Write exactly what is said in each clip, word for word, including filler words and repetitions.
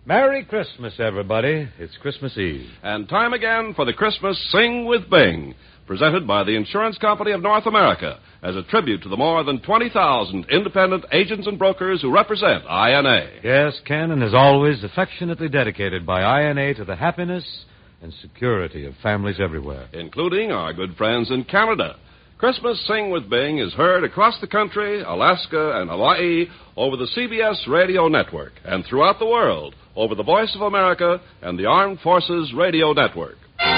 Merry Christmas, everybody. It's Christmas Eve. And time again for the Christmas Sing with Bing, presented by the Insurance Company of North America as a tribute to the more than twenty thousand independent agents and brokers who represent I N A. Yes, Ken, and as always, affectionately dedicated by I N A to the happiness and security of families everywhere. Including our good friends in Canada. Christmas Sing with Bing is heard across the country, Alaska, and Hawaii over the C B S radio network, and throughout the world over the Voice of America and the Armed Forces Radio Network.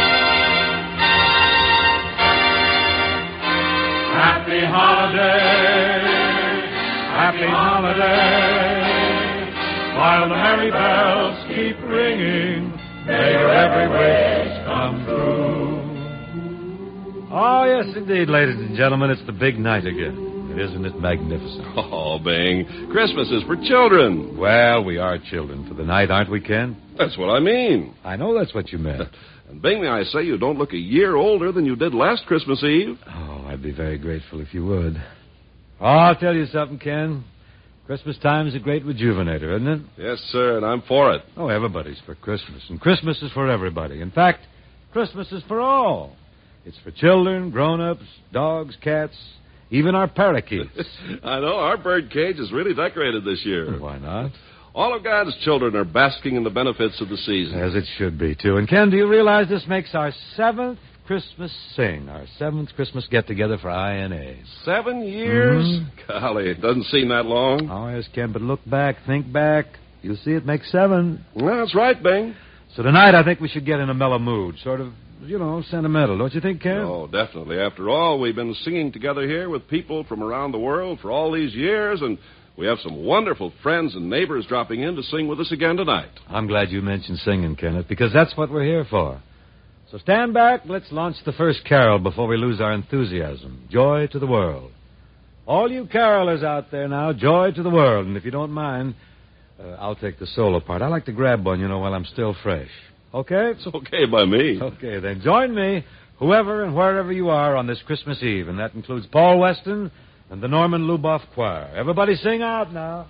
Happy holiday, happy holiday, while the merry bells keep ringing, may your every wish come true. Oh, yes, indeed, ladies and gentlemen, it's the big night again. Isn't it magnificent? Oh, Bing, Christmas is for children. Well, we are children for the night, aren't we, Ken? That's what I mean. I know that's what you meant. And, Bing, may I say you don't look a year older than you did last Christmas Eve? Oh, I'd be very grateful if you would. Oh, I'll tell you something, Ken. Christmas time is a great rejuvenator, isn't it? Yes, sir, and I'm for it. Oh, everybody's for Christmas, and Christmas is for everybody. In fact, Christmas is for all. It's for children, grown-ups, dogs, cats, even our parakeets. I know. Our bird cage is really decorated this year. Why not? All of God's children are basking in the benefits of the season. As it should be, too. And, Ken, do you realize this makes our seventh Christmas Sing, our seventh Christmas get-together for I N A? Seven years? Mm-hmm. Golly, it doesn't seem that long. Oh, yes, Ken, but look back, think back. You'll see it makes seven. Well, that's right, Bing. So tonight I think we should get in a mellow mood, sort of, you know, sentimental. Don't you think, Ken? Oh, definitely. After all, we've been singing together here with people from around the world for all these years, and we have some wonderful friends and neighbors dropping in to sing with us again tonight. I'm glad you mentioned singing, Kenneth, because that's what we're here for. So stand back. Let's launch the first carol before we lose our enthusiasm. Joy to the world. All you carolers out there now, joy to the world. And if you don't mind, uh, I'll take the solo part. I like to grab one, you know, while I'm still fresh. Okay? It's okay by me. Okay, then join me, whoever and wherever you are, on this Christmas Eve. And that includes Paul Weston and the Norman Luboff Choir. Everybody sing out now.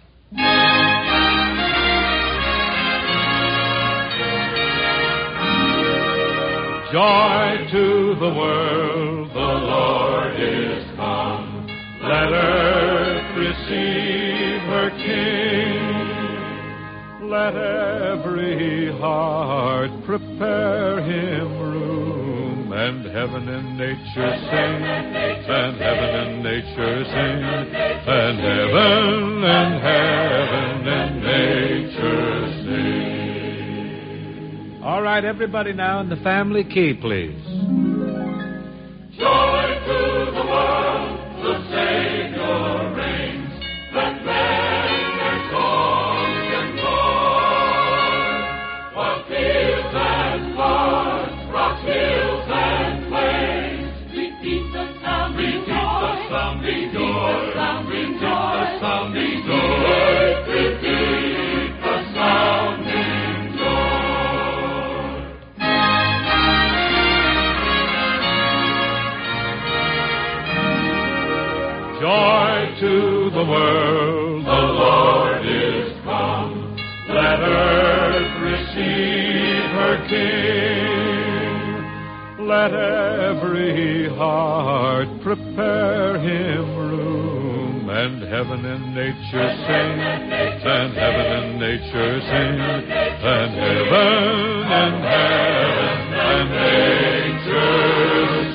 Joy to the world, the Lord is come. Let earth receive her King. Let every heart prepare him room. And heaven and nature sing, and heaven and nature sing, and heaven and heaven and nature sing. All right, everybody now in the family key, please. Joy to the world, the Savior reigns. Let men their songs employ. While fields and floods, rocks, hills and plains, repeat the sounding joy. Repeat the sounding joy. Repeat the sounding joy. Repeat the sounding joy. Joy to the world, the Lord is come. Let earth receive her King. Let every heart prepare him room. And heaven and nature sing, and heaven and nature sing, and heaven and heaven and nature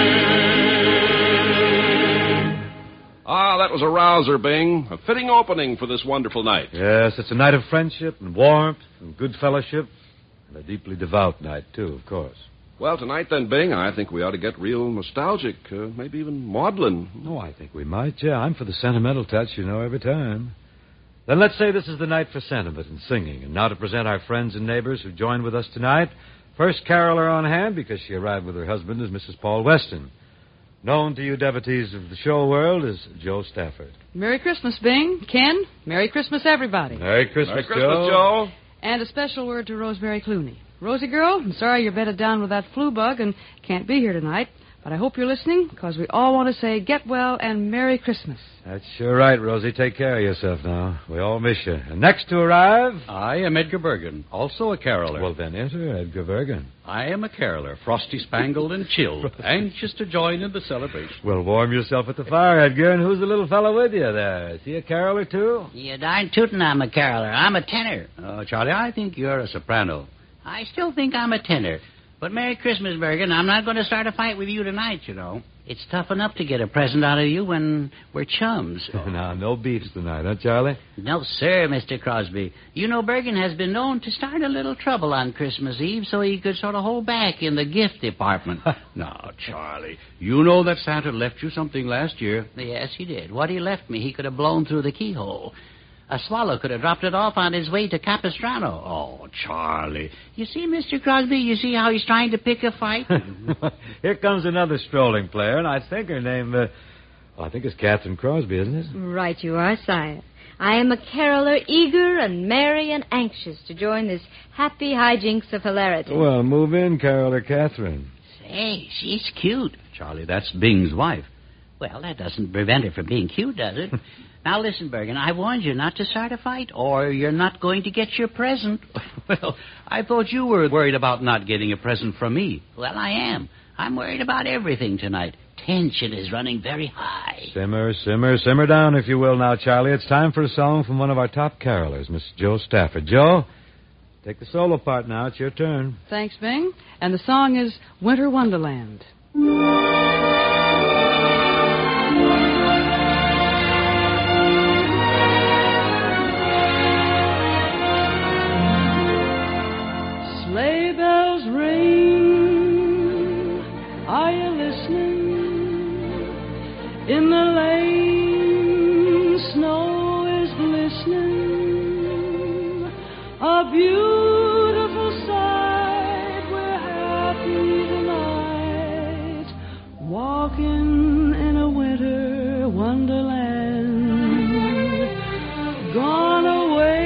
sing. Ah, that was a rouser, Bing. A fitting opening for this wonderful night. Yes, it's a night of friendship and warmth and good fellowship, and a deeply devout night, too, of course. Well, tonight then, Bing, I think we ought to get real nostalgic, uh, maybe even maudlin. Oh, I think we might, yeah. I'm for the sentimental touch, you know, every time. Then let's say this is the night for sentiment and singing. And now to present our friends and neighbors who joined with us tonight. First caroler on hand, because she arrived with her husband, is Missus Paul Weston. Known to you devotees of the show world as Joe Stafford. Merry Christmas, Bing. Ken, Merry Christmas, everybody. Merry Christmas, Merry Christmas, Joe. Joe. And a special word to Rosemary Clooney. Rosie girl, I'm sorry you're bedded down with that flu bug and can't be here tonight. But I hope you're listening, because we all want to say get well and Merry Christmas. That's sure right, Rosie. Take care of yourself now. We all miss you. And next to arrive... I am Edgar Bergen, also a caroler. Well, then enter Edgar Bergen. I am a caroler, frosty-spangled and chilled, anxious to join in the celebration. Well, warm yourself at the fire, Edgar. And who's the little fellow with you there? Is he a caroler, too? You darn tootin' I'm a caroler. I'm a tenor. Oh, Charlie, I think you're a soprano. I still think I'm a tenor. But Merry Christmas, Bergen. I'm not going to start a fight with you tonight, you know. It's tough enough to get a present out of you when we're chums. Now, no beefs tonight, huh, Charlie? No, sir, Mister Crosby. You know, Bergen has been known to start a little trouble on Christmas Eve so he could sort of hold back in the gift department. Now, Charlie, you know that Santa left you something last year. Yes, he did. What he left me, he could have blown through the keyhole. A swallow could have dropped it off on his way to Capistrano. Oh, Charlie. You see, Mister Crosby, you see how he's trying to pick a fight? Here comes another strolling player, and I think her name, uh, well, I think it's Catherine Crosby, isn't it? Right you are, sire. I am a caroler, eager and merry and anxious to join this happy hijinks of hilarity. Well, move in, caroler Catherine. Say, she's cute. Charlie, that's Bing's wife. Well, that doesn't prevent her from being cute, does it? Now, listen, Bergen, I warned you not to start a fight, or you're not going to get your present. Well, I thought you were worried about not getting a present from me. Well, I am. I'm worried about everything tonight. Tension is running very high. Simmer, simmer, simmer down, if you will now, Charlie. It's time for a song from one of our top carolers, Miss Jo Stafford. Jo, take the solo part now. It's your turn. Thanks, Bing. And the song is Winter Wonderland. Sleigh bells ring, are you listening? In the lane, snow is glistening. A beautiful sight, we're happy tonight, walking in a winter wonderland. Gone away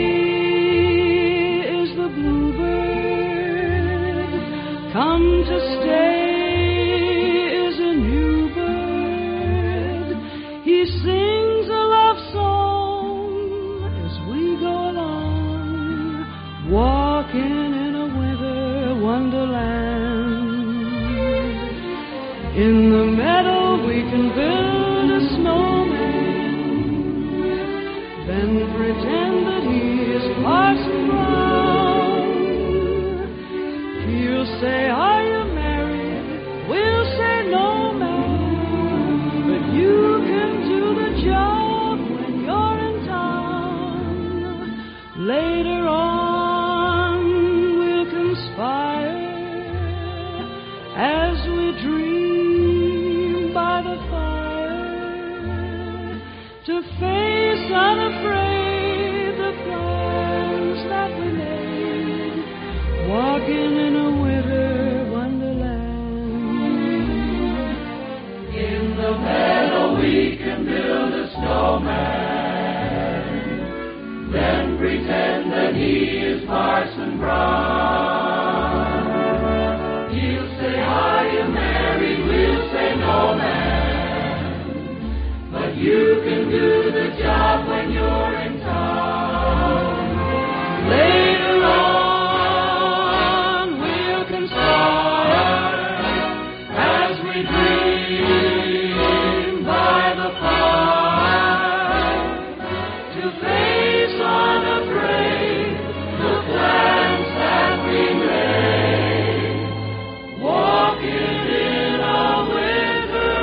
is the bluebird, come to stay is a new bird. He sings a love song as we go along, walking in a winter wonderland. In the meadow we can build a snowman, then pretend that he is Parson Brown. He'll say, are you married? We'll say, no, ma'am. But you can do the job when you're in town. Later on, we'll conspire as we dream by the fire to face unafraid the plans that we made, walking in a winter wonderland. In the meadow we can build a snowman, then pretend that he is Parson Brown. He'll say, are you married? We'll say, no, man. But you can do the job when you're in town. Later on, we'll conspire as we dream by the fire to face unafraid the plans that we made, walking in a winter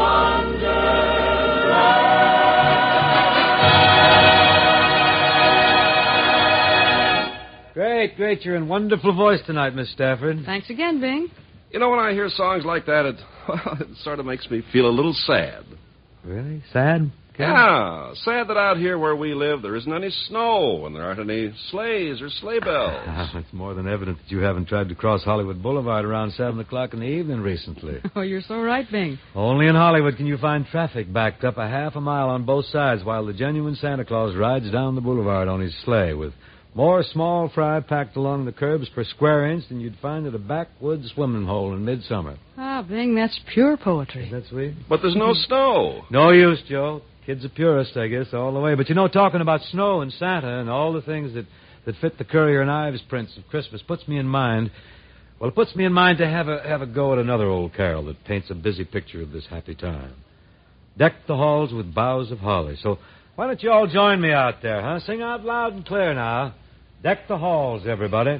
wonderland. Great, great. You're in wonderful voice tonight, Miss Stafford. Thanks again, Bing. You know, when I hear songs like that, it, well, it sort of makes me feel a little sad. Really? Sad? Ken? Yeah, sad that out here where we live there isn't any snow and there aren't any sleighs or sleigh bells. It's more than evident that you haven't tried to cross Hollywood Boulevard around seven o'clock in the evening recently. Oh, you're so right, Bing. Only in Hollywood can you find traffic backed up a half a mile on both sides while the genuine Santa Claus rides down the boulevard on his sleigh with More small fry packed along the curbs per square inch than you'd find at a backwoods swimming hole in midsummer. Ah, Bing, that's pure poetry. Is that sweet? But there's no snow. No use, Joe. Kid's a purist, I guess, all the way. But, you know, talking about snow and Santa and all the things that, that fit the Currier and Ives prints of Christmas puts me in mind... Well, it puts me in mind to have a have a go at another old carol that paints a busy picture of this happy time. Deck the halls with boughs of holly. So why don't you all join me out there, huh? Sing out loud and clear now. Deck the halls, everybody.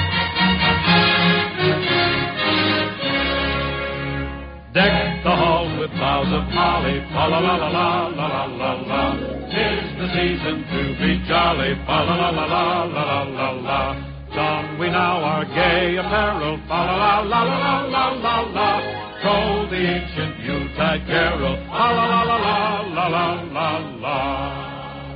Deck the halls with boughs of holly, fa la la la la la la la la. 'Tis the season to be jolly, fa la la la la la la la la. Don we now our gay apparel, fa la la la la la la la. Troll the ancient Yuletide carol, fa la la la la la la la la.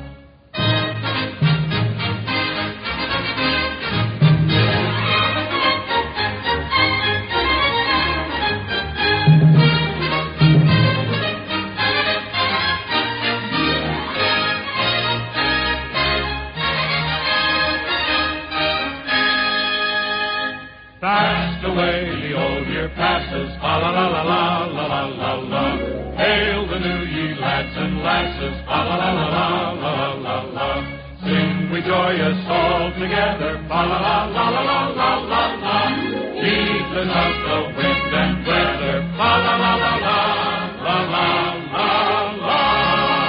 Fast away the old year passes, fa la la la la la la la la. Hail the new ye lads and lasses, fa la la la la la la la. Sing we joyous all together, fa la la la la la la la la. Heedless of the wind and weather, fa la la la la la la la la.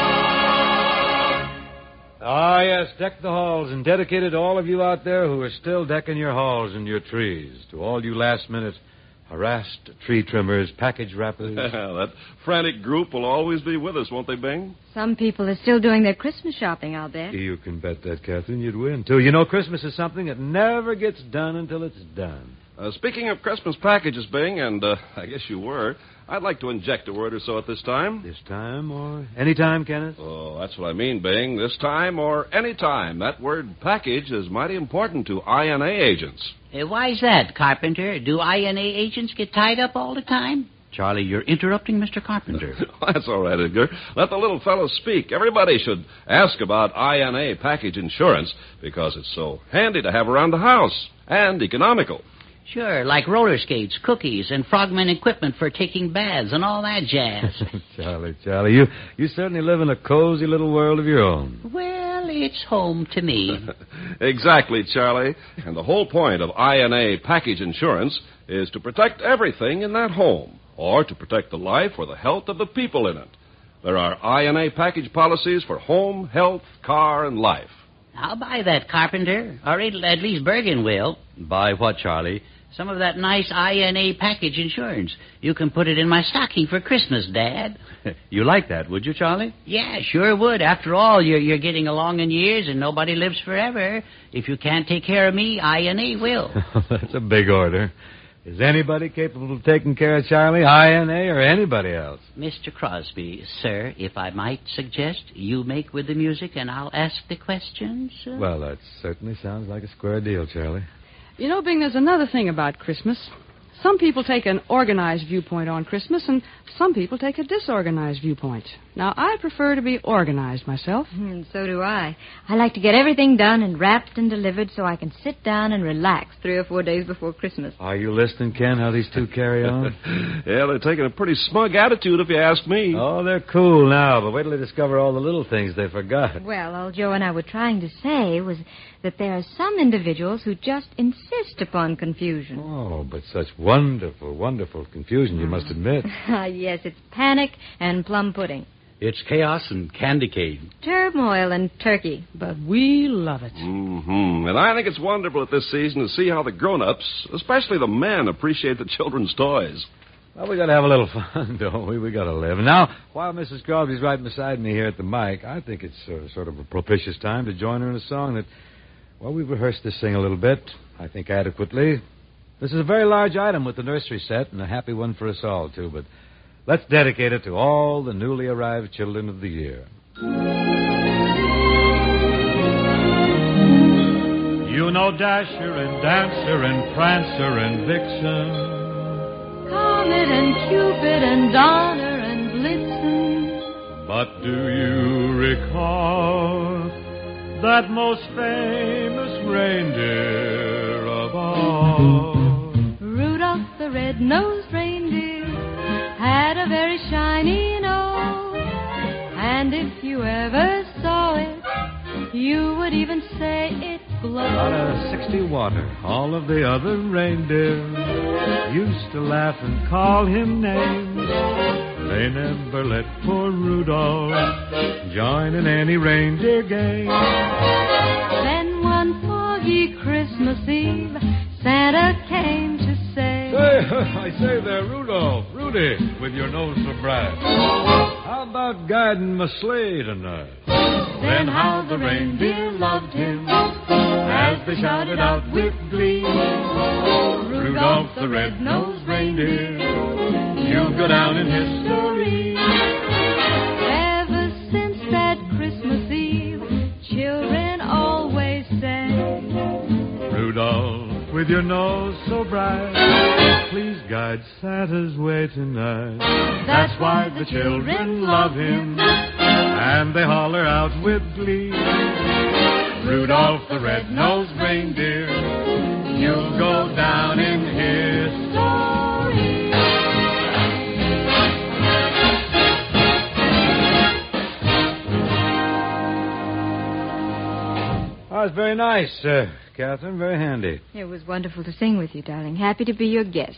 Ah, yes, deck the halls, and dedicated to all of you out there who are still decking your halls and your trees. To all you last-minute harassed tree trimmers, package wrappers. That frantic group will always be with us, won't they, Bing? Some people are still doing their Christmas shopping out there. You can bet that, Catherine. You'd win, too. You know, Christmas is something that never gets done until it's done. Uh, speaking of Christmas packages, Bing, and uh, I guess you were, I'd like to inject a word or so at this time. This time or any time, Kenneth? Oh, that's what I mean, Bing. This time or any time. That word package is mighty important to I N A agents. Uh, why's that, Carpenter? Do I N A agents get tied up all the time? Charlie, you're interrupting Mister Carpenter. That's all right, Edgar. Let the little fellow speak. Everybody should ask about I N A package insurance because it's so handy to have around the house and economical. Sure, like roller skates, cookies, and frogman equipment for taking baths and all that jazz. Charlie, Charlie, you, you certainly live in a cozy little world of your own. Well, it's home to me. Exactly, Charlie. And the whole point of I N A package insurance is to protect everything in that home, or to protect the life or the health of the people in it. There are I N A package policies for home, health, car, and life. I'll buy that, Carpenter. Or at least Bergen will. Buy what, Charlie? Some of that nice I N A package insurance. You can put it in my stocking for Christmas, Dad. You like that, would you, Charlie? Yeah, sure would. After all, you're, you're getting along in years and nobody lives forever. If you can't take care of me, I N A will. That's a big order. Is anybody capable of taking care of Charlie, I N A, or anybody else? Mister Crosby, sir, if I might suggest, you make with the music and I'll ask the questions. Uh... Well, that certainly sounds like a square deal, Charlie. You know, Bing, there's another thing about Christmas. Some people take an organized viewpoint on Christmas, and some people take a disorganized viewpoint. Now, I prefer to be organized myself. Mm, so do I. I like to get everything done and wrapped and delivered so I can sit down and relax three or four days before Christmas. Are you listening, Ken, how these two carry on? Yeah, they're taking a pretty smug attitude, if you ask me. Oh, they're cool now, but wait till they discover all the little things they forgot. Well, all Joe and I were trying to say was that there are some individuals who just insist upon confusion. Oh, but such wonderful, wonderful confusion, you must admit. Ah, yes, it's panic and plum pudding. It's chaos and candy cane. Turmoil and turkey. But we love it. Mm-hmm. And I think it's wonderful at this season to see how the grown-ups, especially the men, appreciate the children's toys. Well, we got to have a little fun, don't we? We got to live. And now, while Missus Crosby's right beside me here at the mic, I think it's uh, sort of a propitious time to join her in a song that, well, we've rehearsed this thing a little bit, I think adequately. This is a very large item with the nursery set, and a happy one for us all, too, but let's dedicate it to all the newly arrived children of the year. You know Dasher and Dancer and Prancer and Vixen, Comet and Cupid and Donner and Blitzen. but do you recall that most famous reindeer of all. Rudolph the red-nosed reindeer had a very shiny nose, and if you ever saw it, you would even say it glowed. About a sixty water. All of the other reindeer used to laugh and call him names. They never let poor Rudolph join in any reindeer game. Then one foggy Christmas Eve, Santa came to say, Hey, I say there, Rudolph, Rudy, with your nose so bright. How about guiding my sleigh tonight? then how the reindeer loved him as they shouted out with glee, Rudolph the red-nosed reindeer, you'll go down in history. Ever since that Christmas Eve, children always say, Rudolph, with your nose so bright, please guide Santa's way tonight. That's why the children love him, and they holler out with glee, Rudolph the red-nosed reindeer, you'll go down in history. Oh, it's very nice, uh, Catherine. Very handy. It was wonderful to sing with you, darling. Happy to be your guest.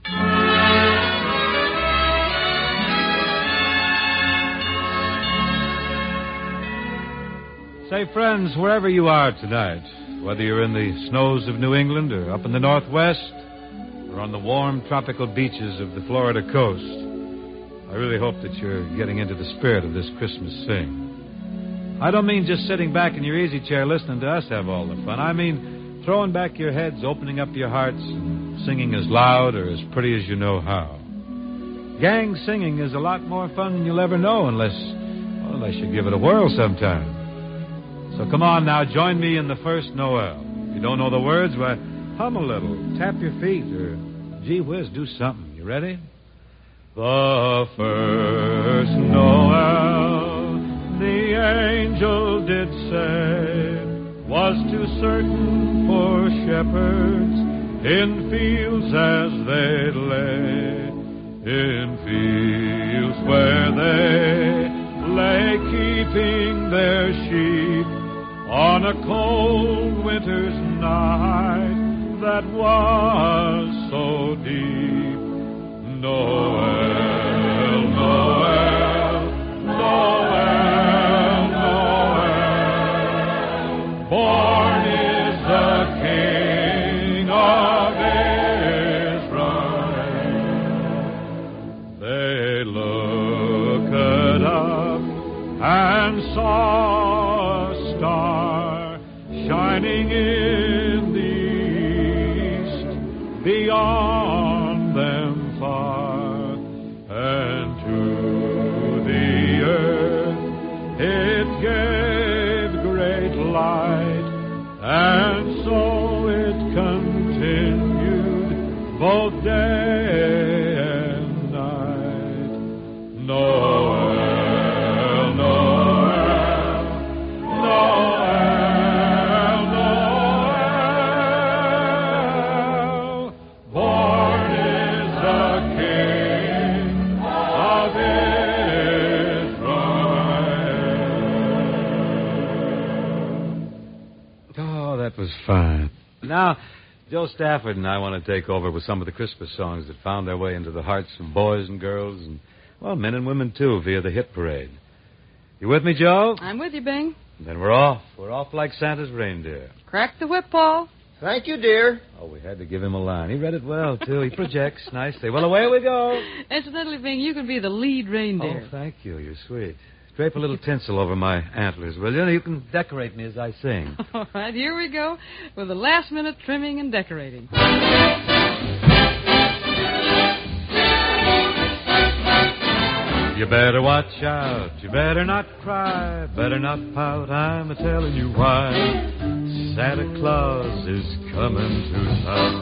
Say, friends, wherever you are tonight, whether you're in the snows of New England or up in the Northwest or on the warm tropical beaches of the Florida coast, I really hope that you're getting into the spirit of this Christmas sing. I don't mean just sitting back in your easy chair listening to us have all the fun. I mean throwing back your heads, opening up your hearts, and singing as loud or as pretty as you know how. Gang singing is a lot more fun than you'll ever know unless, well, unless you give it a whirl sometime. So come on now, join me in the first Noel. If you don't know the words, why, hum a little, tap your feet, or, gee whiz, do something. You ready? The first Noel, the angel did say, was too certain for shepherds in fields as they lay, in fields where they lay keeping their sheep on a cold winter's night that was so deep. Noel, Noel, Noel, Noel, born is the King of Israel. They looked up and saw a star shining in the east, beyond them far, and to the earth it gave great light, and so it continued both day and night. Noel, Noel, Noel, Noel, born is the King of Israel. Oh, that was fine. Now, Joe Stafford and I want to take over with some of the Christmas songs that found their way into the hearts of boys and girls and, well, men and women, too, via the hit parade. You with me, Joe? I'm with you, Bing. Then we're off. We're off like Santa's reindeer. Crack the whip, Paul. Thank you, dear. Oh, we had to give him a line. He read it well, too. He projects nicely. Well, away we go. Incidentally, Bing, you can be the lead reindeer. Oh, thank you. You're sweet. Drape a little tinsel over my antlers, will you? You can decorate me as I sing. All right, here we go with the last-minute trimming and decorating. You better watch out. You better not cry. Better not pout. I'm a-telling you why. Santa Claus is coming to town.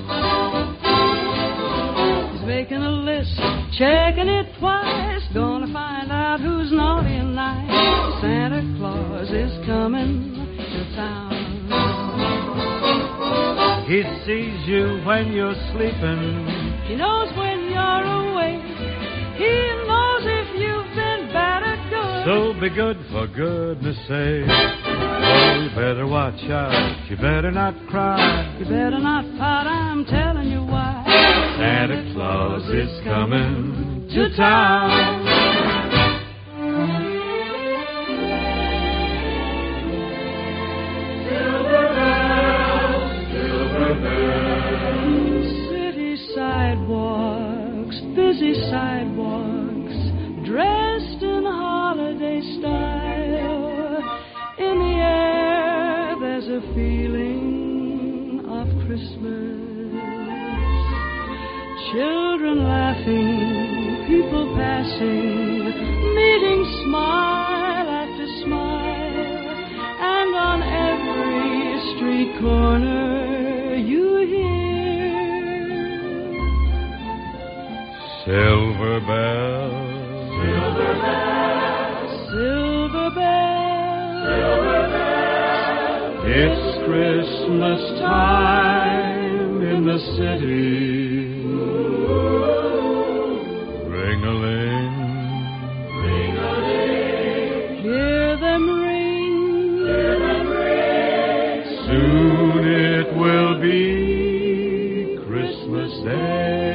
He's making a list, checking it twice, gonna find out who's naughty and nice. Santa Claus is coming to sound. He sees you when you're sleeping. He knows when you're awake. He knows if you've been bad or good. So be good for goodness sake. Oh, you better watch out. You better not cry. You better not pout, I'm telling you why. Santa Claus is coming to town. Silver bells, silver bells. City sidewalks, busy sidewalks, dressed in holiday style. In the air, there's a feeling of Christmas. Children laughing, people passing, meeting smile after smile. And on every street corner you hear Silver bells, Silver bells, silver bells, silver bells. it's Christmas time in the city. Ring-a-ling, Ring-a-ling, hear them ring. hear them ring. soon it will be Christmas Day.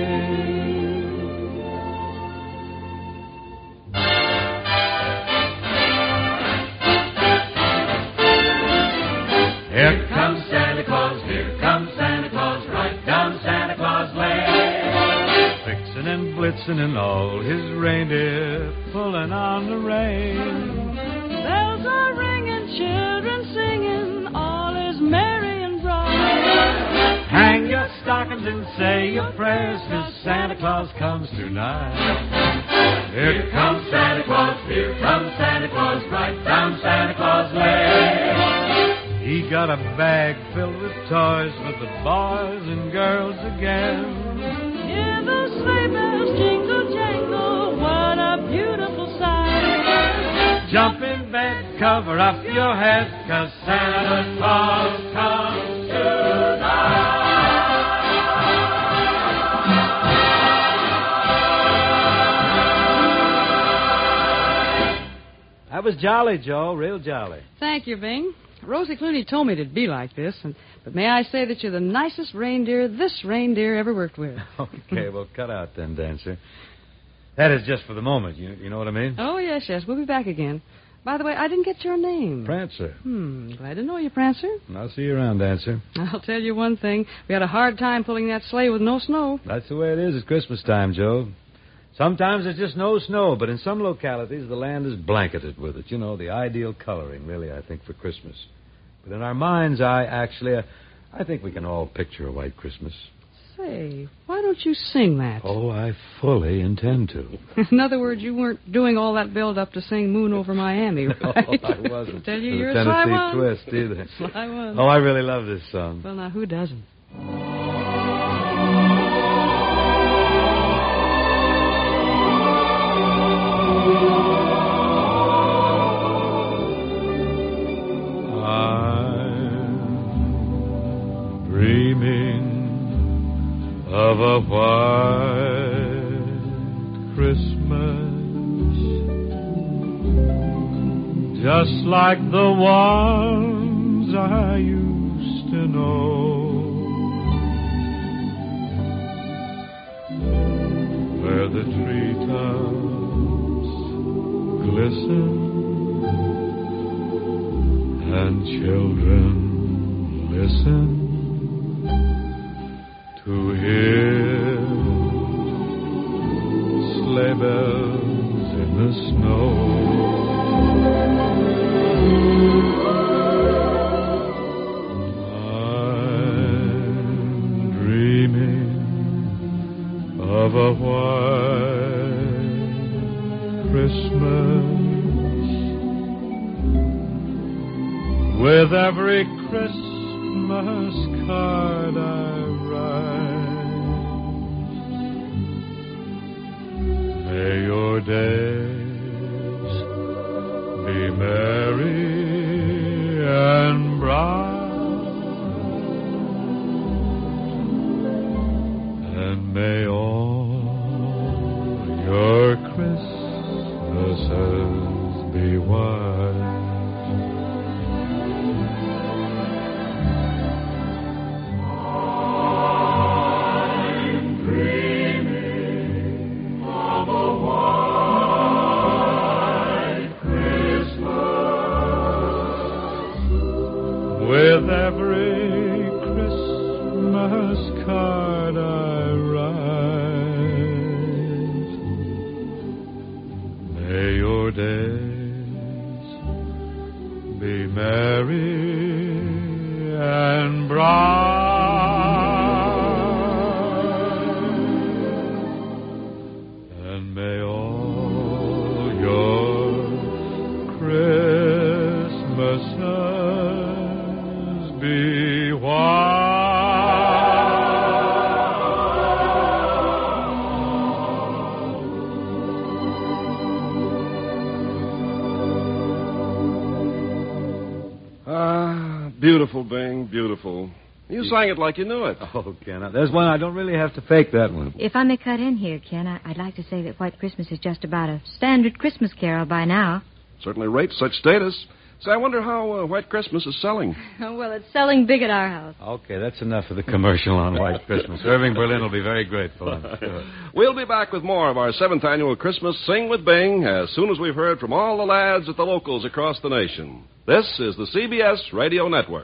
Here Comes Santa Claus, here comes Santa Claus, right down Santa Claus Lane. Vixen and Blitzen and all his reindeer pulling on the rein. Bells are ringing, children singing, all is merry and bright. Hang your stockings and say your prayers, 'cause Santa Claus comes tonight. Here comes Santa Claus, Here comes Santa Claus, right down Santa Claus Lane. he got a bag filled with toys for the boys and girls again. Hear the sleigh bells jingle jangle, what a beautiful sight. Jump in bed, cover up your head, 'cause Santa Claus comes tonight. That was jolly, Joe. Real jolly. Thank you, Bing. Rosie Clooney told me it'd be like this, and, but may I say that you're the nicest reindeer this reindeer ever worked with. Okay, well, cut out then, Dancer. That is just for the moment. You, you know what I mean? Oh, yes, yes. We'll be back again. By the way, I didn't get your name. Prancer. Hmm, glad to know you, Prancer. I'll see you around, Dancer. I'll tell you one thing. We had a hard time pulling that sleigh with no snow. That's the way it is at Christmas time, Joe. Sometimes there's just no snow, but in some localities the land is blanketed with it. You know, the ideal coloring, really, I think, for Christmas. But in our mind's eye, actually, uh, I think we can all picture a white Christmas. Say, why don't you sing that? Oh, I fully intend to. In other words, you weren't doing all that build-up to sing Moon Over Miami, right? No, I wasn't. Tell you, The you're a Tennessee sly one. twist, either. Sly one. Oh, I really love this song. Well, now, who doesn't? I'm dreaming of a white Christmas, just like the ones I used to know, where the treetops glisten and children listen to hear sleigh bells in the snow. I'm dreaming of a white Christmas, with every Christmas card I write. May your days be merry and bright. And may all your Christmases be white. With every Christmas card I write, may your days be merry and bright, and may all your Christmases be white. Ah, beautiful, Bing, beautiful. You sang it like you knew it. Oh, Ken, there's one I don't really have to fake that one. If I may cut in here, Ken, I- I'd like to say that White Christmas is just about a standard Christmas carol by now. Certainly rates such status. Say, I wonder how uh, White Christmas is selling. Oh, well, it's selling big at our house. Okay, that's enough of the commercial on White Christmas. Irving Berlin will be very grateful, I'm sure. We'll be back with more of our seventh annual Christmas Sing with Bing as soon as we've heard from all the lads at the locals across the nation. This is the C B S Radio Network.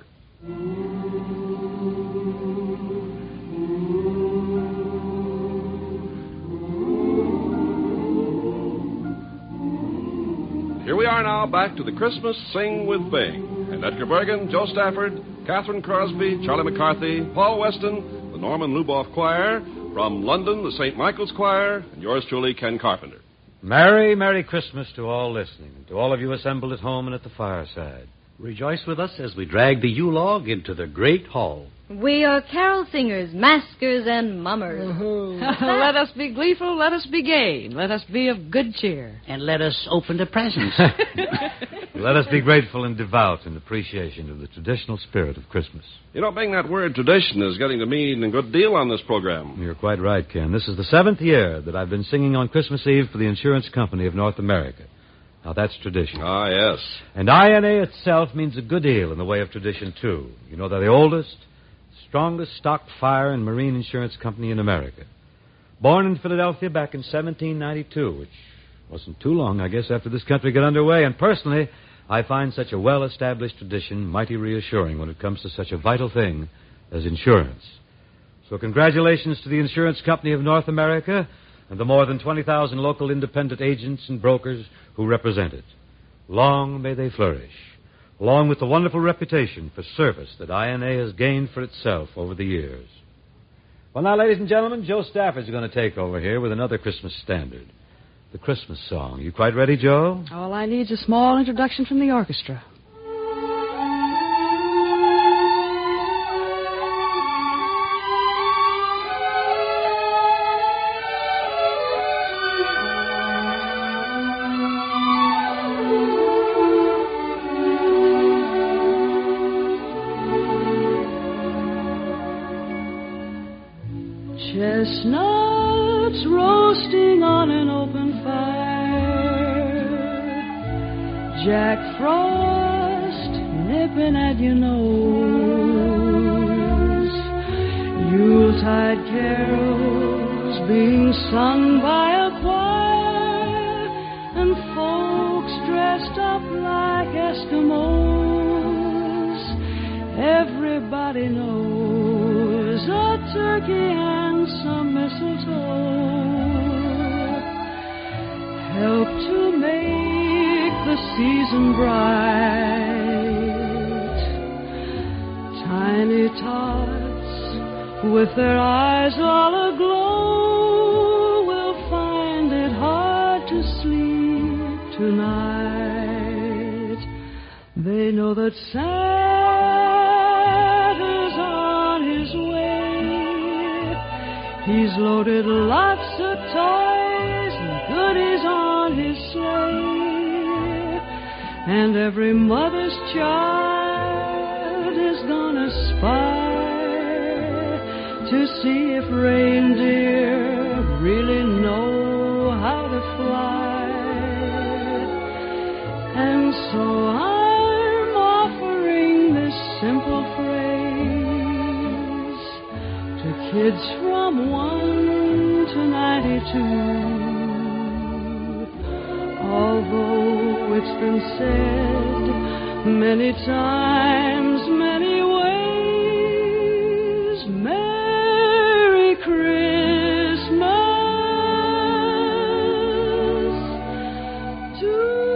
Here we are now back to the Christmas Sing with Bing. And Edgar Bergen, Joe Stafford, Catherine Crosby, Charlie McCarthy, Paul Weston, the Norman Luboff Choir, from London, the Saint Michael's Choir, and yours truly, Ken Carpenter. Merry, Merry Christmas to all listening, and to all of you assembled at home and at the fireside. Rejoice with us as we drag the Yule-log into the great hall. We are carol singers, maskers, and mummers. Let us be gleeful, let us be gay, let us be of good cheer. And let us open the presents. Let us be grateful and devout in appreciation of the traditional spirit of Christmas. You know, Bing, that word tradition is getting to mean a good deal on this program. You're quite right, Ken. This is the seventh year that I've been singing on Christmas Eve for the Insurance Company of North America. Now, that's tradition. Ah, yes. And I N A itself means a good deal in the way of tradition, too. You know, they're the oldest, strongest stock fire and marine insurance company in America. Born in Philadelphia back in seventeen ninety-two, which wasn't too long, I guess, after this country got underway. And personally, I find such a well-established tradition mighty reassuring when it comes to such a vital thing as insurance. So congratulations to the Insurance Company of North America and the more than twenty thousand local independent agents and brokers who represent it. Long may they flourish, along with the wonderful reputation for service that I N A has gained for itself over the years. Well, now, ladies and gentlemen, Joe Stafford's going to take over here with another Christmas standard, the Christmas song. You quite ready, Joe? All I need is a small introduction from the orchestra. Chestnuts roasting on an open fire, Jack Frost nipping at your nose, Yuletide carols being sung by a choir, and folks dressed up like Eskimos. Everybody knows a turkey and some mistletoe help to make the season bright. Tiny tots with their eyes all aglow will find it hard to sleep tonight. They know that Santa's on his way. He's loaded lots of toys and goodies on his sleigh, and every mother's child spy to see if reindeer really know how to fly. And so I'm offering this simple phrase to kids from one to ninety-two. Although it's been said many times, many ways, Merry Christmas to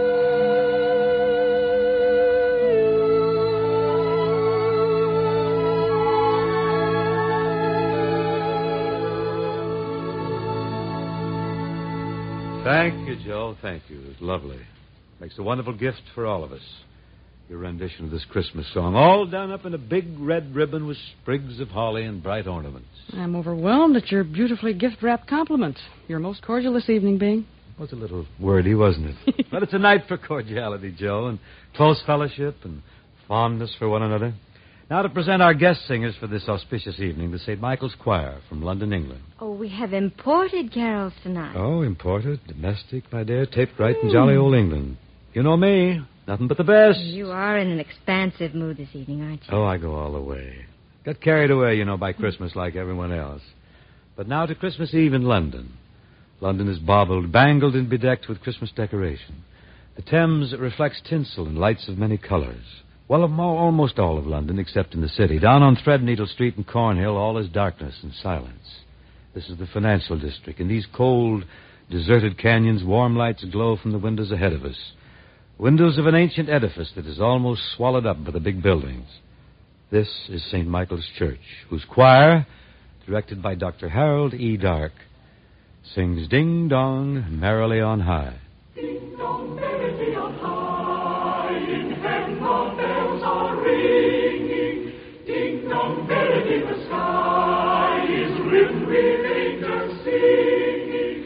Thank you, Joe. Thank you. It was lovely. Makes a wonderful gift for all of us. Your rendition of this Christmas song, all done up in a big red ribbon with sprigs of holly and bright ornaments. I'm overwhelmed at your beautifully gift-wrapped compliment. You're most cordial this evening, Bing. It was a little wordy, wasn't it? But it's a night for cordiality, Joe, and close fellowship and fondness for one another. Now to present our guest singers for this auspicious evening, the Saint Michael's Choir from London, England. Oh, we have imported carols tonight. Oh, imported, domestic, my dear, taped right in jolly old England. You know me, nothing but the best. You are in an expansive mood this evening, aren't you? Oh, I go all the way. Got carried away, you know, by Christmas like everyone else. But now to Christmas Eve in London. London is baubled, bangled, and bedecked with Christmas decoration. The Thames reflects tinsel and lights of many colors. Well, of all, almost all of London, except in the city. Down on Threadneedle Street and Cornhill, all is darkness and silence. This is the financial district. In these cold, deserted canyons, warm lights glow from the windows ahead of us. Windows of an ancient edifice that is almost swallowed up by the big buildings. This is Saint Michael's Church, whose choir, directed by Doctor Harold E. Dark, sings Ding Dong Merrily on High. Ding dong merrily on high, in heaven the bells are ringing. Ding dong merrily the sky is rimmed with angels singing.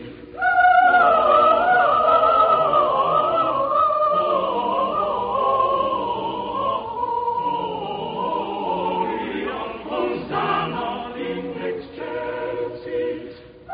Hosanna in excelsis.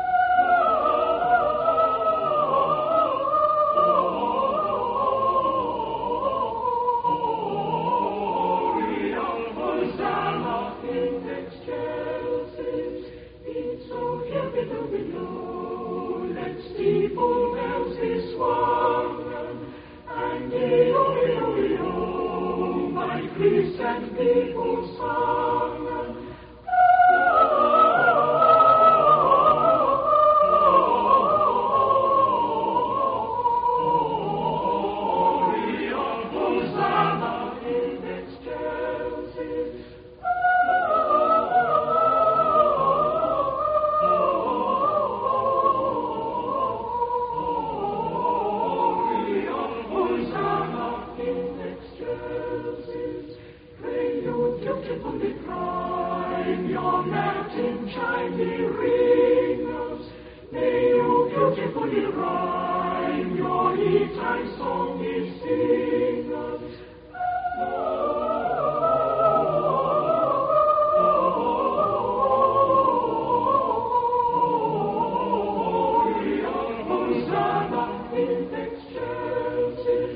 And people song. Hosanna in excelsis. Hosanna in excelsis. Beautifully crying your matin chimey ringers. May you beautifully rhyme your e-time song is singers. Hosanna in excelsis.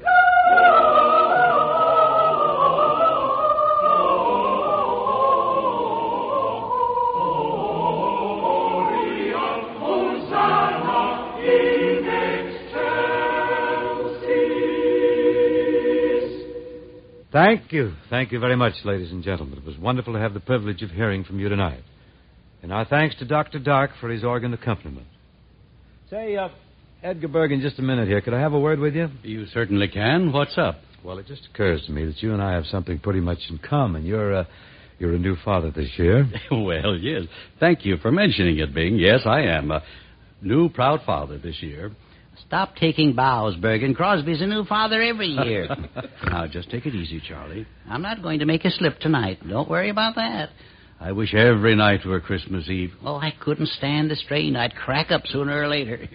Thank you. Thank you very much, ladies and gentlemen. It was wonderful to have the privilege of hearing from you tonight. And our thanks to Doctor Dark for his organ accompaniment. Say, uh, Edgar Berg, in just a minute here, could I have a word with you? You certainly can. What's up? Well, it just occurs to me that you and I have something pretty much in common. You're, uh, you're a new father this year. Well, yes. Thank you for mentioning it, Bing. Yes, I am. A new proud father this year. Stop taking bows, Bergen. Crosby's a new father every year. Now, just take it easy, Charlie. I'm not going to make a slip tonight. Don't worry about that. I wish every night were Christmas Eve. Oh, I couldn't stand the strain. I'd crack up sooner or later.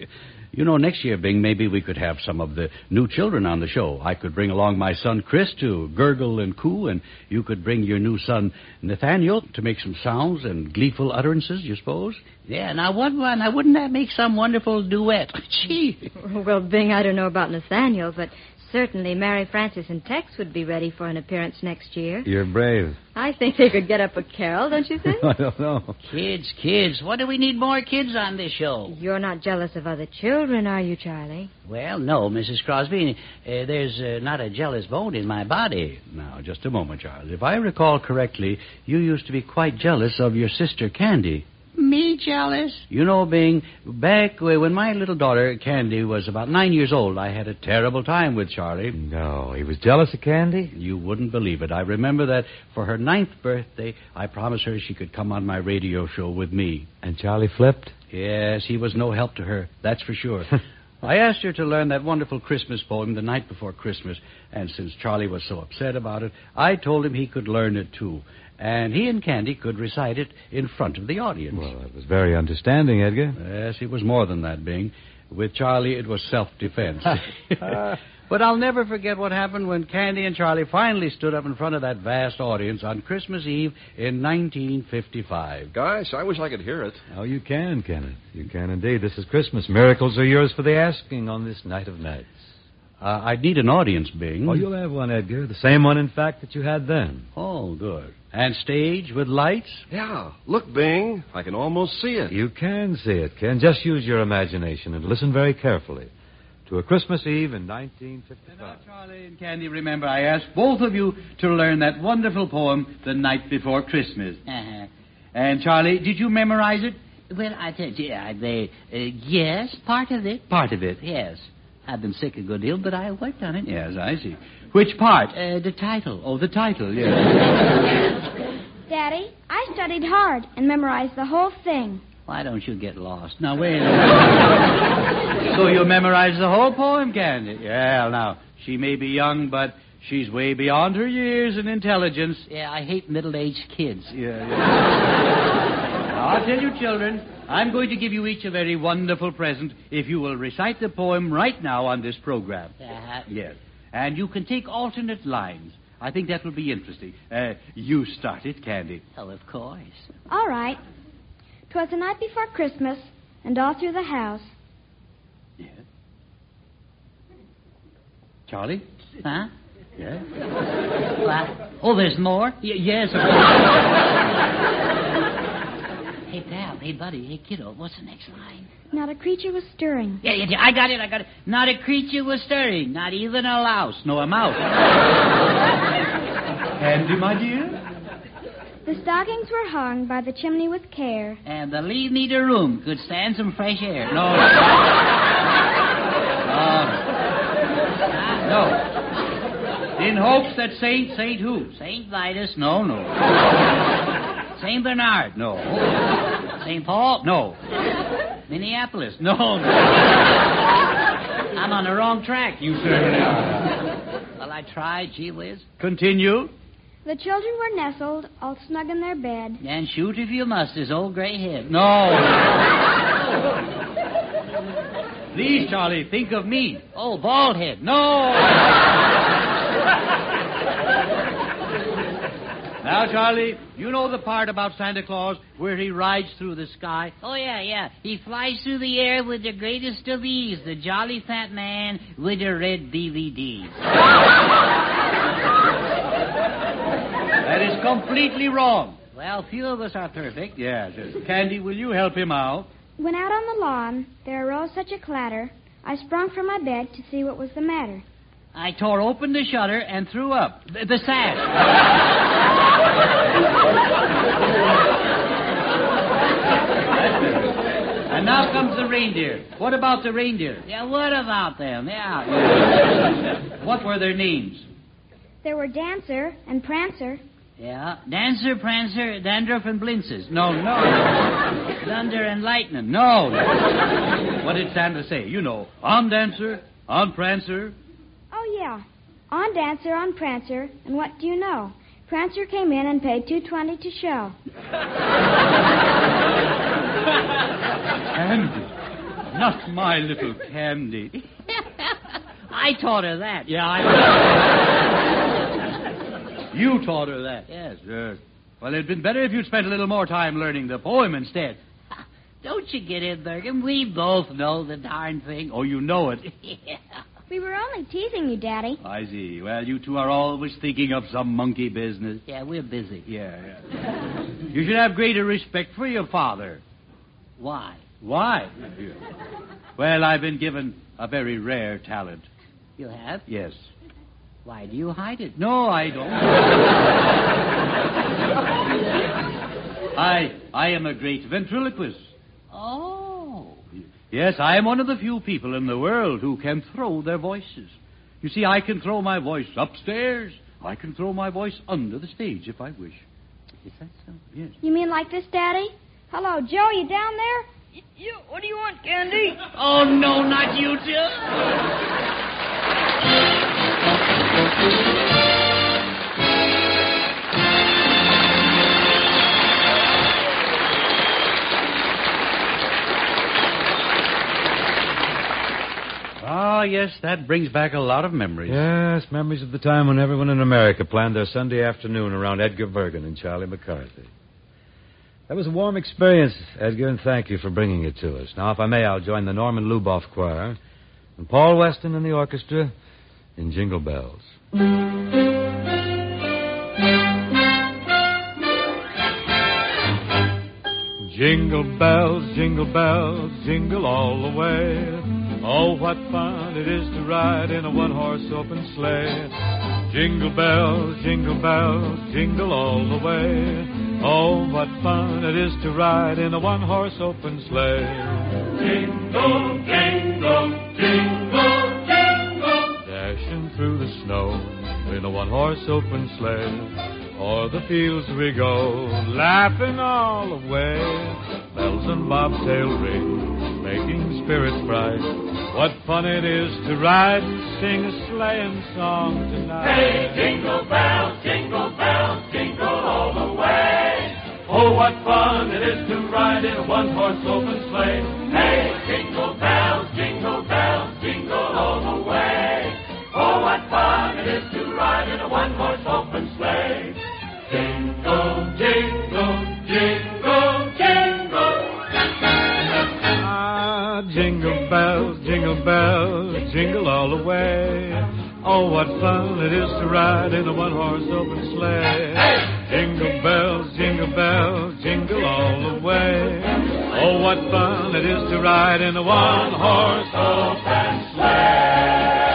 You know, next year, Bing, maybe we could have some of the new children on the show. I could bring along my son Chris to gurgle and coo, and you could bring your new son Nathaniel to make some sounds and gleeful utterances, you suppose? Yeah, now, what, now wouldn't that make some wonderful duet? Gee. Well, Bing, I don't know about Nathaniel, but certainly Mary Frances and Tex would be ready for an appearance next year. You're brave. I think they could get up a carol, don't you think? I don't know. Kids, kids. What do we need more kids on this show? You're not jealous of other children, are you, Charlie? Well, no, Missus Crosby. Uh, there's uh, not a jealous bone in my body. Now, just a moment, Charles. If I recall correctly, you used to be quite jealous of your sister Candy. Me jealous? You know, Bing, back when my little daughter, Candy, was about nine years old, I had a terrible time with Charlie. No, he was jealous of Candy? You wouldn't believe it. I remember that for her ninth birthday, I promised her she could come on my radio show with me. And Charlie flipped? Yes, he was no help to her, that's for sure. I asked her to learn that wonderful Christmas poem the night before Christmas, and since Charlie was so upset about it, I told him he could learn it, too. And he and Candy could recite it in front of the audience. Well, that was very understanding, Edgar. Yes, it was more than that, Bing. With Charlie, it was self-defense. But I'll never forget what happened when Candy and Charlie finally stood up in front of that vast audience on Christmas Eve in nineteen fifty-five. Gosh, I wish I could hear it. Oh, you can, Kenneth. You can indeed. This is Christmas. Miracles are yours for the asking on this night of nights. Uh, I'd need an audience, Bing. Oh, you'll have one, Edgar. The same one, in fact, that you had then. Oh, good. And stage with lights? Yeah. Look, Bing, I can almost see it. You can see it, Ken. Just use your imagination and listen very carefully. To a Christmas Eve in nineteen fifty-five. Now, Charlie and Candy, remember, I asked both of you to learn that wonderful poem, The Night Before Christmas. Uh-huh. And, Charlie, did you memorize it? Well, I tell you, yeah, they, uh, yes, part of it. Part of it. Yes. I've been sick a good deal, but I worked on it. Yes, I see. Which part? Uh, the title. Oh, the title, yes. Daddy, I studied hard and memorized the whole thing. Why don't you get lost? Now, wait a minute. So you memorized the whole poem, Candy? Yeah, now, she may be young, but she's way beyond her years in intelligence. Yeah, I hate middle-aged kids. Yeah, yeah. Now, I'll tell you, children, I'm going to give you each a very wonderful present if you will recite the poem right now on this program. Uh-huh. Yes. And you can take alternate lines. I think that will be interesting. Uh, you start it, Candy. Oh, of course. All right. 'Twas the night before Christmas, and all through the house. Yes. Charlie? Huh? Yes. What? Oh, there's more? Y- yes, of course. Hey, pal. Hey, buddy. Hey, kiddo. What's the next line? Not a creature was stirring. Yeah, yeah, yeah. I got it. I got it. Not a creature was stirring. Not even a louse. No, a mouse. Candy, my dear? The stockings were hung by the chimney with care. And the leave me to room. Could stand some fresh air. No. no. No. In hopes that Saint, Saint who? Saint Vitus. No, no. Saint Bernard. No. Saint Paul. No. Minneapolis. No, no. I'm on the wrong track. You certainly are. Well, I tried. Gee whiz. Continue. The children were nestled, all snug in their bed. And shoot if you must, his old gray head. No. Please, Charlie, think of me. Oh, bald head. No. Now, Charlie, you know the part about Santa Claus where he rides through the sky? Oh, yeah, yeah. He flies through the air with the greatest of ease, the jolly fat man with the red D V Ds. That is completely wrong. Well, few of us are perfect. Yes. Candy, will you help him out? When out on the lawn, there arose such a clatter, I sprung from my bed to see what was the matter. I tore open the shutter and threw up the, the sash. And now comes the reindeer. What about the reindeer? Yeah, what about them? Yeah. What were their names? There were Dancer and Prancer. Yeah. Dancer, Prancer, Dandruff, and Blintzes. No, no. Thunder and Lightning. No. What did Santa say? You know, on Dancer, on Prancer. Oh, yeah. On Dancer, on Prancer, and what do you know? Prancer came in and paid two twenty to show. Candy, Not my little Candy. I taught her that. Yeah, I... You taught her that? Yes. Yes. Well, it'd been better if you'd spent a little more time learning the poem instead. Don't you get it, Bergen? We both know the darn thing. Oh, you know it. Yeah. We were only teasing you, Daddy. I see. Well, you two are always thinking of some monkey business. Yeah, we're busy. Yeah, yeah. You should have greater respect for your father. Why? Why? Well, I've been given a very rare talent. You have? Yes. Why do you hide it? No, I don't. I I am a great ventriloquist. Oh. Yes, I am one of the few people in the world who can throw their voices. You see, I can throw my voice upstairs. I can throw my voice under the stage if I wish. Is that so? Yes. You mean like this, Daddy? Hello, Joe, you down there? Y- you, what do you want, Candy? Oh, no, not you, Joe. Ah, yes, that brings back a lot of memories. Yes, memories of the time when everyone in America planned their Sunday afternoon around Edgar Bergen and Charlie McCarthy. That was a warm experience, Edgar, and thank you for bringing it to us. Now, if I may, I'll join the Norman Luboff Choir and Paul Weston and the orchestra in Jingle Bells. Jingle bells, jingle bells, jingle all the way. Oh, what fun it is to ride in a one-horse open sleigh. Jingle bells, jingle bells, jingle all the way. Oh, what fun it is to ride in a one-horse open sleigh. Jingle, jingle, jingle, jingle. Dashing through the snow in a one-horse open sleigh. O'er the fields we go, laughing all the way. Bells and bobtail ring, making spirits bright. What fun it is to ride and sing a sleighing song tonight. Hey, jingle bells, jingle bells, jingle all the way. Oh, what fun it is to ride in a one-horse open sleigh. Hey, jingle bells, jingle bells, jingle all the way. Oh, what fun it is to ride in a one-horse open sleigh. Jingle, jingle, jingle, jingle. Ah, jingle bells, jingle bells, jingle all the way. Oh, what fun it is to ride in a one-horse open sleigh. Jingle bells, jingle bells, jingle all the way. Oh, what fun it is to ride in a one-horse open sleigh.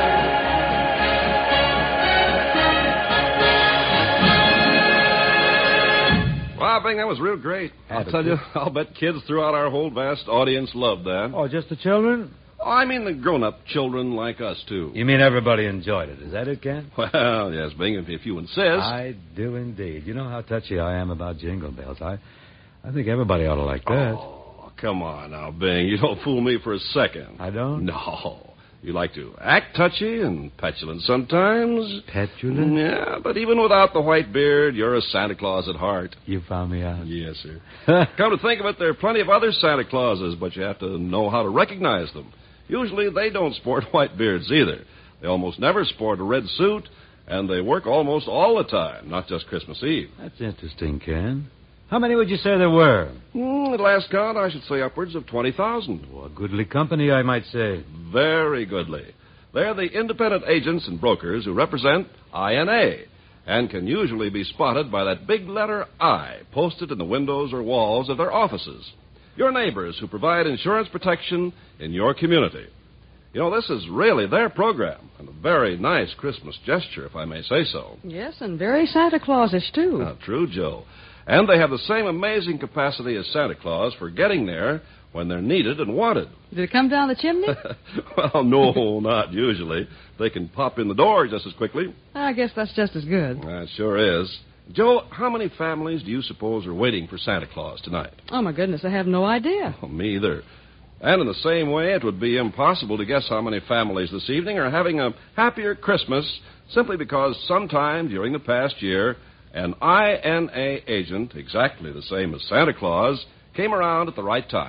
Well, Bing, that was real great. I'll tell you, I'll bet kids throughout our whole vast audience loved that. Oh, just the children? Oh, I mean the grown-up children like us, too. You mean everybody enjoyed it. Is that it, Ken? Well, yes, Bing, if, if you insist. I do indeed. You know how touchy I am about Jingle Bells. I, I think everybody ought to like that. Oh, come on now, Bing. You don't fool me for a second. I don't? No. You like to act touchy and petulant sometimes. Petulant? Yeah, but even without the white beard, you're a Santa Claus at heart. You found me out. Yes, sir. Come to think of it, there are plenty of other Santa Clauses, but you have to know how to recognize them. Usually they don't sport white beards either. They almost never sport a red suit, and they work almost all the time, not just Christmas Eve. That's interesting, Ken. How many would you say there were? Mm, at last count, I should say upwards of twenty thousand. Oh, a goodly company, I might say. Very goodly. They're the independent agents and brokers who represent I N A and can usually be spotted by that big letter I posted in the windows or walls of their offices. Your neighbors who provide insurance protection in your community. You know, this is really their program, and a very nice Christmas gesture, if I may say so. Yes, and very Santa Claus-ish, too. Now, true, Joe. And they have the same amazing capacity as Santa Claus for getting there when they're needed and wanted. Did it come down the chimney? Well, no, not usually. They can pop in the door just as quickly. I guess that's just as good. That sure is. Joe, how many families do you suppose are waiting for Santa Claus tonight? Oh, my goodness, I have no idea. Oh, me either. And in the same way, it would be impossible to guess how many families this evening are having a happier Christmas simply because sometime during the past year, an I N A agent, exactly the same as Santa Claus, came around at the right time.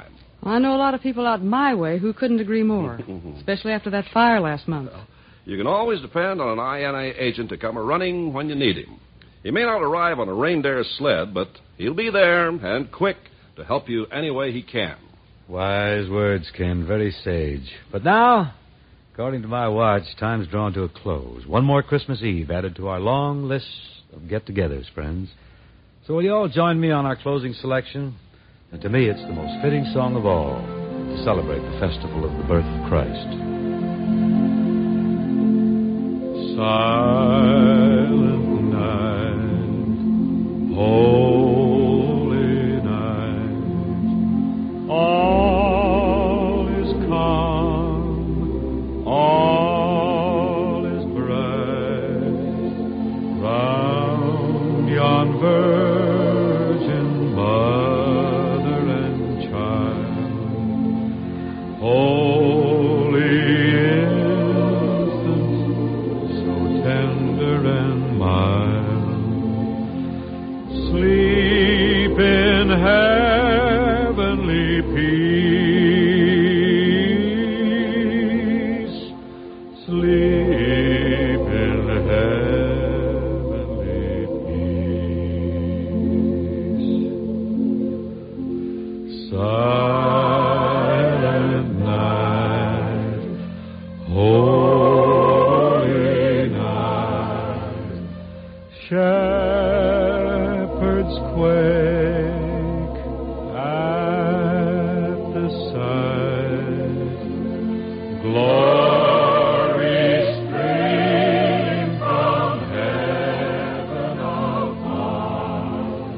I know a lot of people out my way who couldn't agree more, especially after that fire last month. Well, you can always depend on an I N A agent to come a-running when you need him. He may not arrive on a reindeer sled, but he'll be there and quick to help you any way he can. Wise words, Ken. Very sage. But now, according to my watch, time's drawn to a close. One more Christmas Eve added to our long list of get-togethers, friends. So will you all join me on our closing selection? And to me, it's the most fitting song of all to celebrate the festival of the birth of Christ. Silent night, holy night, all is calm, all is bright, round yon virgin mother and child, holy infant, so tender and mild, sleep in heavenly peace, sleep in heavenly peace. Silent night, holy night, shepherds quake at the sight, glory stream from heaven above,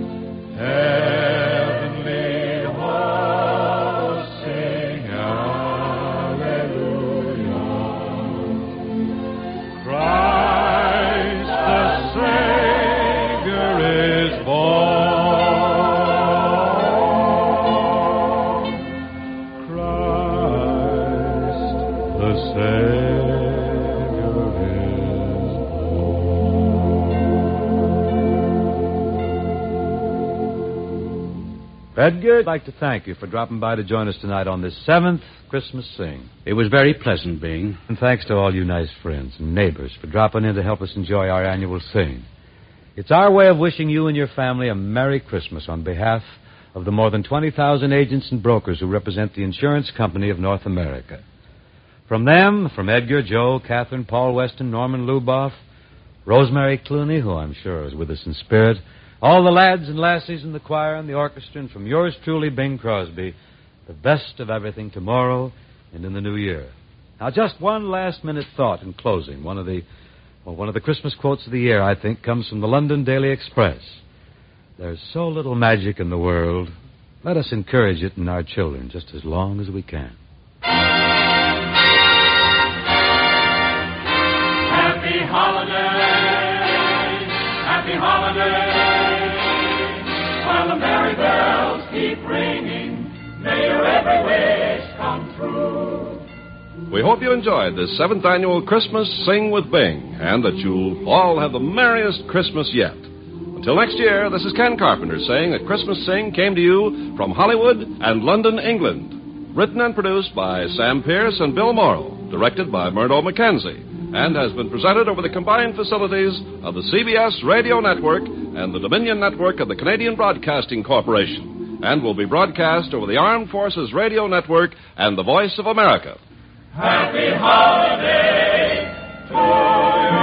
heavenly hosts sing hallelujah, Christ the Savior is born, Christ the Savior is born. Edgar, I'd like to thank you for dropping by to join us tonight on this seventh Christmas Sing. It was very pleasant, Bing. And thanks to all you nice friends and neighbors for dropping in to help us enjoy our annual Sing. It's our way of wishing you and your family a Merry Christmas on behalf of the more than twenty thousand agents and brokers who represent the Insurance Company of North America. From them, from Edgar, Joe, Catherine, Paul Weston, Norman Luboff, Rosemary Clooney, who I'm sure is with us in spirit, all the lads and lassies in the choir and the orchestra, and from yours truly, Bing Crosby, the best of everything tomorrow and in the new year. Now, just one last-minute thought in closing. One of the well, one of the Christmas quotes of the year, I think, comes from the London Daily Express. There's so little magic in the world. Let us encourage it in our children just as long as we can. Happy holiday, happy holiday, while the merry bells keep ringing, may your every wish come true. We hope you enjoyed this seventh annual Christmas Sing with Bing, and that you'll all have the merriest Christmas yet. Until next year, this is Ken Carpenter saying that Christmas Sing came to you from Hollywood and London, England. Written and produced by Sam Pierce and Bill Morrow, directed by Murdo Mackenzie, and has been presented over the combined facilities of the C B S Radio Network and the Dominion Network of the Canadian Broadcasting Corporation, and will be broadcast over the Armed Forces Radio Network and the Voice of America. Happy holiday to you.